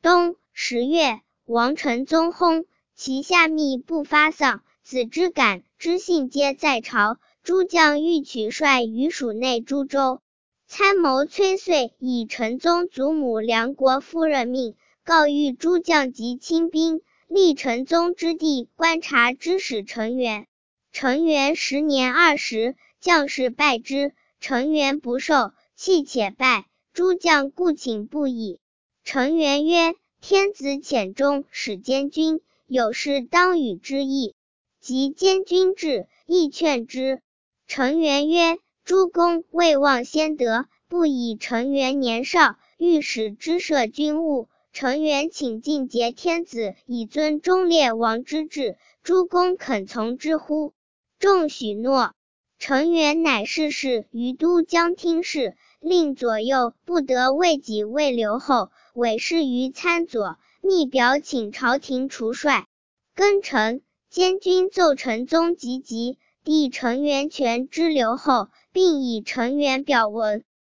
冬10月，王承宗薨，其下密不发丧，子之感、之信皆在朝。诸将欲取帅于蜀内诸州。参谋崔燧以承宗祖母梁国夫人命，告谕诸将及亲兵，立承宗之弟观察之使成元。成元10年20，将士拜之，成元不受，弃且拜。诸将故请不已。成元曰：天子遣中使监军，有事当与之议。及监军至，亦劝之。成元曰：诸公未忘先德，不以成元年少，欲使之摄军务。成元请进节天子，以尊忠烈王之志，诸公肯从之乎？众许诺。成元乃逝世于都江听事，令左右不得为己为留后，委事于参左，密表请朝廷除帅。庚辰，监军奏承宗及弟成元权之留后，并以成元表文。